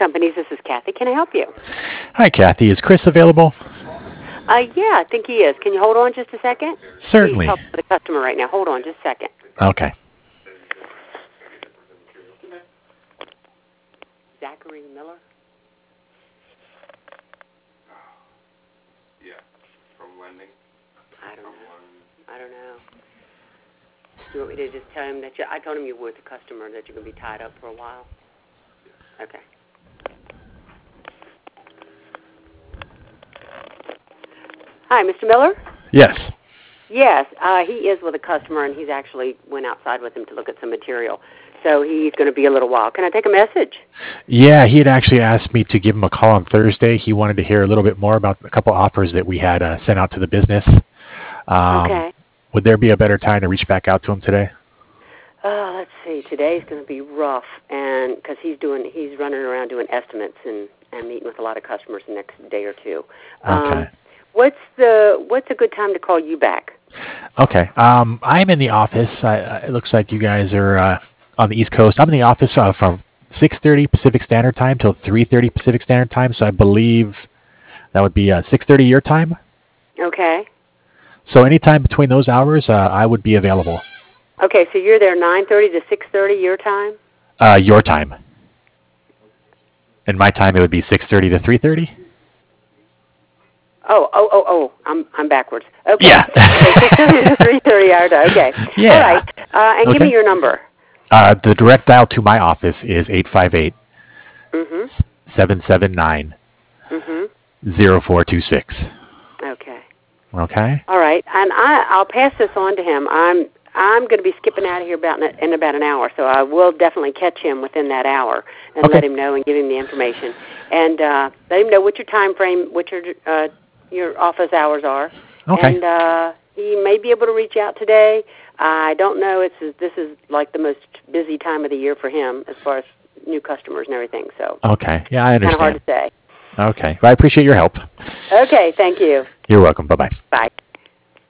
Companies. This is Kathy. Can I help you? Hi, Kathy. Is Chris available? Yeah, I think he is. Can you hold on just a second? He's Certainly. talking with a customer right now. Hold on just a second. Okay. Zachary Miller? Yeah, from lending. I don't know. Do you want me to just tell him that I told him you were with a customer, that you're going to be tied up for a while? Okay. Hi, Mr. Miller? Yes. Yes, he is with a customer, and he's actually went outside with him to look at some material. So he's going to be a little while. Can I take a message? Yeah, he had actually asked me to give him a call on Thursday. He wanted to hear a little bit more about a couple offers that we had sent out to the business. Okay. Would there be a better time to reach back out to him today? Let's see. Today's going to be rough, and because he's running around doing estimates and meeting with a lot of customers the next day or two. Okay. What's a good time to call you back? Okay. I'm in the office. It looks like you guys are on the East Coast. I'm in the office from 6:30 Pacific Standard Time till 3:30 Pacific Standard Time. So I believe that would be 6:30 your time. Okay. So anytime between those hours, I would be available. Okay, so you're there 9:30 to 6:30 your time? Your time. And my time, it would be 6:30 to 3:30. Oh! I'm backwards. Okay. Yeah. Okay, 6:30 to 3:30 our time. Okay. Yeah. All right. And give me your number. The direct dial to my office is 858 Mm-hmm. 779 Mm-hmm. 0426. Okay. Okay. All right, and I'll pass this on to him. I'm going to be skipping out of here in about an hour, so I will definitely catch him within that hour and let him know and give him the information, and let him know what your time frame, what your office hours are. Okay. And he may be able to reach out today. I don't know. This is like the most busy time of the year for him as far as new customers and everything. So Okay. Yeah, I understand. Kind of hard to say. Okay. Well, I appreciate your help. Okay. Thank you. You're welcome. Bye-bye. Bye.